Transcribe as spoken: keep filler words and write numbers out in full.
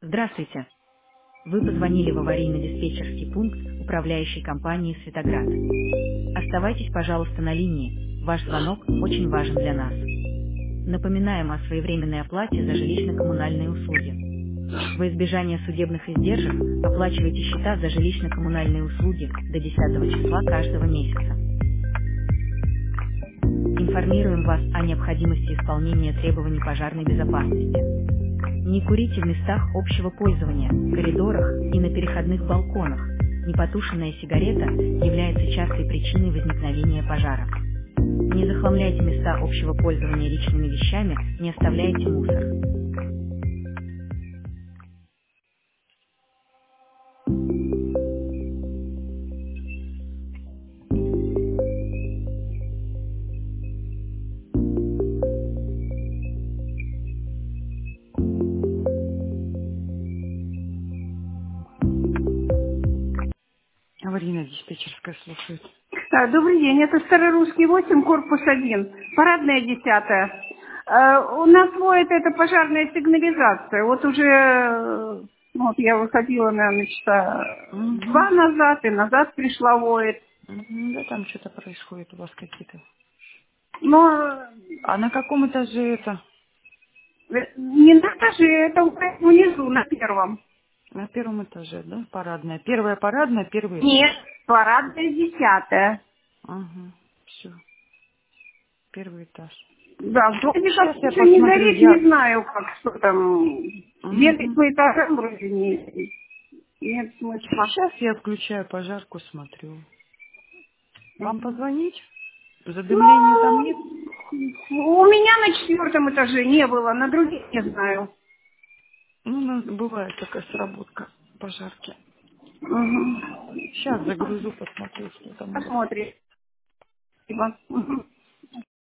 Здравствуйте. Вы позвонили в аварийно-диспетчерский пункт управляющей компании «Светоград». Оставайтесь, пожалуйста, на линии. Ваш звонок очень важен для нас. Напоминаем о своевременной оплате за жилищно-коммунальные услуги. Во избежание судебных издержек оплачивайте счета за жилищно-коммунальные услуги до десятого числа каждого месяца. Информируем вас о необходимости исполнения требований пожарной безопасности. Не курите в местах общего пользования, коридорах и на переходных балконах. Непотушенная сигарета является частой причиной возникновения пожара. Не захламляйте места общего пользования личными вещами, не оставляйте мусор. Аварийно-диспетчерская слушает. А, Добрый день, это Старорусский восемь, корпус один, парадная десятая. У нас воет эта пожарная сигнализация. Вот уже, э, ну, вот я выходила, наверное, часа Угу. два назад, и назад пришла воет. Мгм, да, там что-то происходит у вас какие-то. Но А на каком этаже это? э, не на этаже, это внизу, на первом. На первом этаже, да? Парадная. Первая парадная, первый Нет, этаж. парадная десятая. Ага, все. Первый этаж. Да, вроде Сейчас как я ничего не посмотрю, горит, не я... знаю, как, что там. Бегать Мгм. по этажам вроде не, нет смысла. Сейчас я включаю пожарку, смотрю. Вам Мгм. позвонить? Задымления там Ну, нет? у меня на четвертом этаже не было, на других не знаю. Ну, у нас бывает такая сработка пожарки. Мгм. Сейчас загружу, посмотрю, что там у вас. Посмотрим. Спасибо. Мгм.